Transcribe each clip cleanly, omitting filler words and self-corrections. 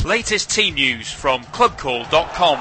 Latest team news from clubcall.com.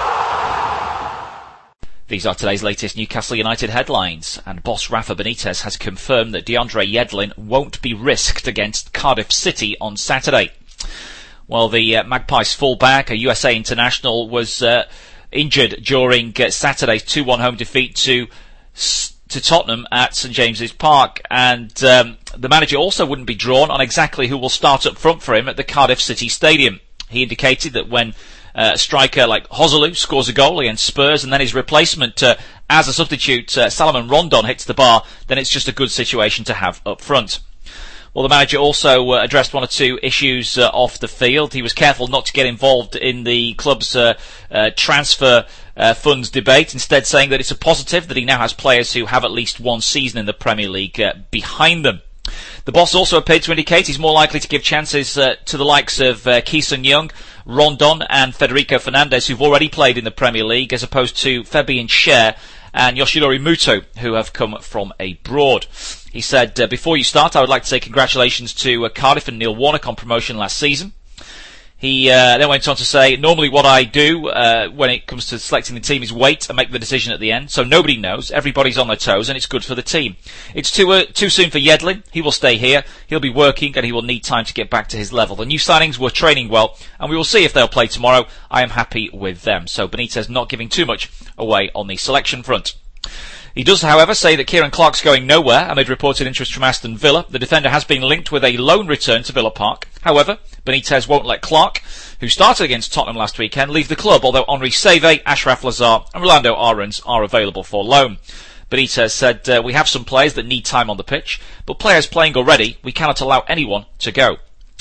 These are today's latest Newcastle United headlines, and boss Rafa Benitez has confirmed that DeAndre Yedlin won't be risked against Cardiff City on Saturday. Well, the Magpies fullback, a USA international, was injured during Saturday's 2-1 home defeat to Tottenham at St James's Park, and the manager also wouldn't be drawn on exactly who will start up front for him at the Cardiff City Stadium. He indicated that when a striker like Joselu scores a goal against Spurs and then his replacement as a substitute, Salomon Rondon, hits the bar, then it's just a good situation to have up front. Well, the manager also addressed one or two issues off the field. He was careful not to get involved in the club's transfer funds debate, instead saying that it's a positive that he now has players who have at least one season in the Premier League behind them. The boss also appeared to indicate he's more likely to give chances to the likes of Ki Sung-young, Rondon and Federico Fernandez, who've already played in the Premier League, as opposed to Fabian Schär and Yoshinori Muto, who have come from abroad. He said, before you start, I would like to say congratulations to Cardiff and Neil Warnock on promotion last season. He then went on to say, normally what I do when it comes to selecting the team is wait and make the decision at the end, so nobody knows, everybody's on their toes, and it's good for the team. It's too soon for Yedlin. He will stay here, he'll be working, and he will need time to get back to his level. The new signings were training well, and we will see if they'll play tomorrow. I am happy with them. So Benitez not giving too much away on the selection front. He does, however, say that Kieran Clark's going nowhere amid reported interest from Aston Villa. The defender has been linked with a loan return to Villa Park. However, Benitez won't let Clark, who started against Tottenham last weekend, leave the club, although Henri Saivet, Ashraf Lazar and Rolando Aarons are available for loan. Benitez said, we have some players that need time on the pitch, but players playing already, we cannot allow anyone to go.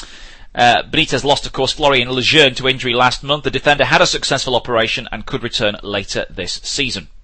Benitez lost, of course, Florian Lejeune to injury last month. The defender had a successful operation and could return later this season.